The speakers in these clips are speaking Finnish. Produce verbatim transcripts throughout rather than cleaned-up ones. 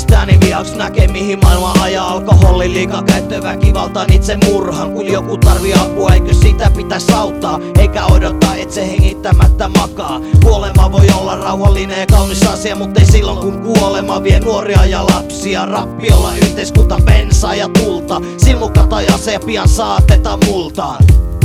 itsestäni vihaksi näkee mihin maailma ajaa. Alkoholin liika käyttö, väkivaltaan itse murhan. Kun joku tarvii apua, eikö sitä pitäis auttaa? Eikä odottaa, et se hengittämättä makaa. Kuolema voi olla rauhallinen ja kaunis asia, mutta ei silloin kun kuolema vie nuoria ja lapsia. Rappiolla yhteiskunta bensaa ja tulta. Silmukka tai ase ja pian saatetaan multaan.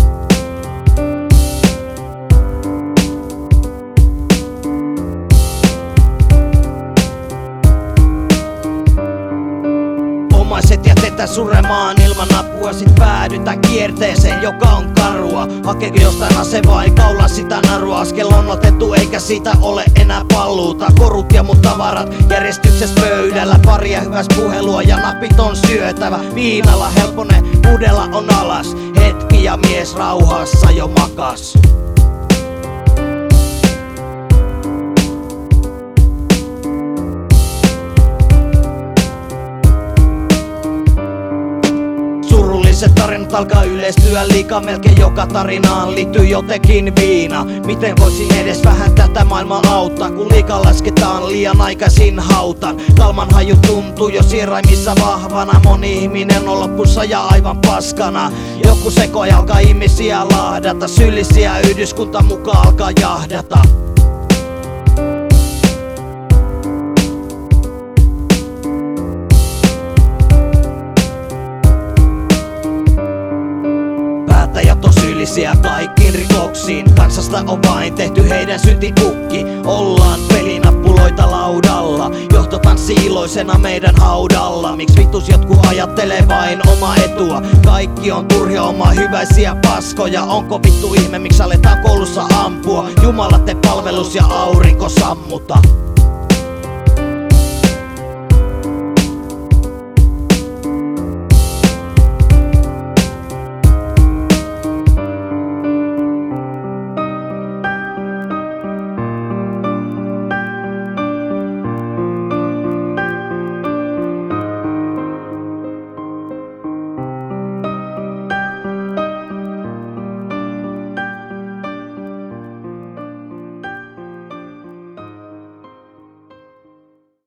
Omaiset jätetään suremaan ilman apua, sit päädytään kierteeseen, joka on karua. Hakeeko jostain asevaa, ei kaulaa sitä narua. Askel on otettu eikä siitä ole enää paluuta. Korut ja muut tavarat järjestyksessä pöydällä. Paria hyväs puhelua ja napit on syötävä. Viinalla helpone, pudella on alas. Hetki ja mies rauhassa jo makas. Surulliset tarinat alkaa yleistyä liikaa, melkein joka tarinaan liittyy jotenkin viina. Miten voisin edes vähän tätä maailmaa auttaa, kun liikaa lasketaan liian aikaisin hautaan. Kalman haju tuntuu jo sieraimissa vahvana, moni ihminen on lopussa ja aivan paskana. Joku sekoja alkaa ihmisiä lahdata, syyllisiä yhdyskunta mukaan alkaa jahdata. Päättäjät on syyllisiä kaikkiin rikoksiin. Kansasta on vain tehty heidän syntipukki. Ollaan pelinappuloita laudalla. Johto tanssii iloisena meidän haudalla. Miks vitus jotkut ajattelee vain omaa etua? Kaikki on turhia omaa hyväisiä paskoja. Onko vittu ihme miksi aletaan koulussa ampua? Jumala te palvelus ja aurinko sammuta.